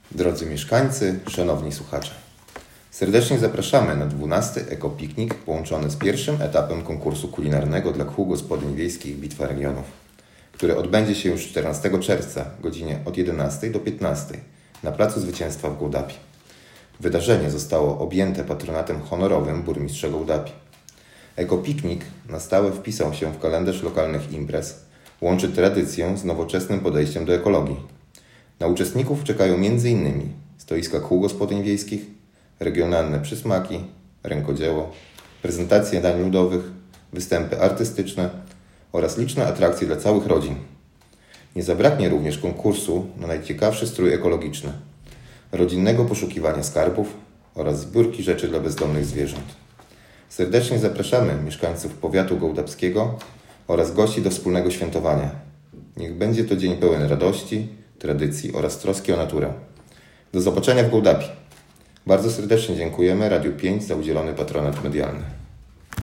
Drodzy mieszkańcy, szanowni słuchacze, serdecznie zapraszamy na 12. ekopiknik połączony z pierwszym etapem konkursu kulinarnego dla kół gospodyń wiejskich Bitwa Regionów, który odbędzie się już 14 czerwca o godzinie od 11 do 15 na Placu Zwycięstwa w Gołdapi. Wydarzenie zostało objęte patronatem honorowym burmistrza Gołdapi. Ekopiknik na stałe wpisał się w kalendarz lokalnych imprez, łączy tradycję z nowoczesnym podejściem do ekologii. Na uczestników czekają m.in. stoiska kół gospodyń wiejskich, regionalne przysmaki, rękodzieło, prezentacje dań ludowych, występy artystyczne oraz liczne atrakcje dla całych rodzin. Nie zabraknie również konkursu na najciekawszy strój ekologiczny, rodzinnego poszukiwania skarbów oraz zbiórki rzeczy dla bezdomnych zwierząt. Serdecznie zapraszamy mieszkańców powiatu gołdapskiego oraz gości do wspólnego świętowania. Niech będzie to dzień pełen radości, tradycji oraz troski o naturę. Do zobaczenia w Gołdapi. Bardzo serdecznie dziękujemy Radiu 5 za udzielony patronat medialny.